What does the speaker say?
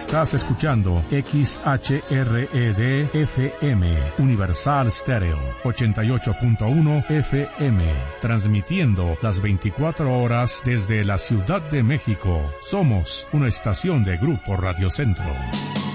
Estás escuchando XHRED FM, Universal Stereo, 88.1 FM, transmitiendo las 24 horas desde la Ciudad de México. Somos una estación de Grupo Radio Centro.